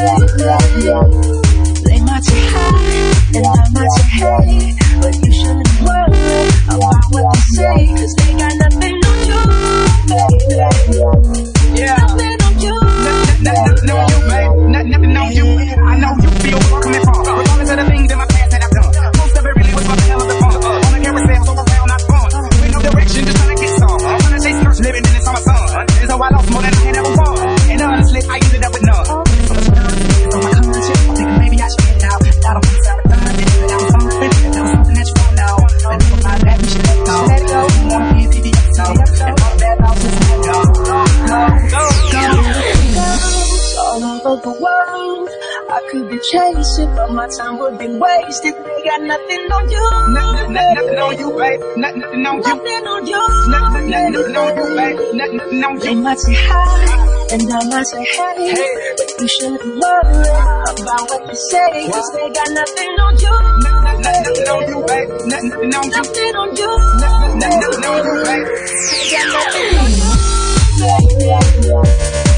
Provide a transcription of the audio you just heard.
They might say hi, and I might say hey, but you shouldn't worry about what they say, cause they got nothing on you, baby. Yeah. Nothing on you. Nothing on you, babe. Nothing on you. I know you feel where I'm coming from. Regardless of the things in my past that I've done. Most of it really was for the hell of the fun. On the carousel, so around, not fun. With no direction, just trying to get some. Trying to chase skirts, living in this summer sun. And so I lost more than I had ever won. And honestly, I ended up with none. It's on my conscience. I'm thinking maybe I should get it out. I don't want to sabotage it. That was something. That was something that you found out. And if I'm not that, we should let it go. You want to be a PB, so. And all that out, just let it go. All over the world, I could be chasing, but my time would be wasted. They got nothing on you. Nothing on you, babe. Nothing on you. Nothing on you. Nothing on you, babe. Nothing on you. They might say hi, and I might say hey, but you shouldn't worry about what they say, cause they got nothing on you. Nothing on you, babe. Nothing on you. Nothing on you. Nothing on you, babe. They got nothing on you.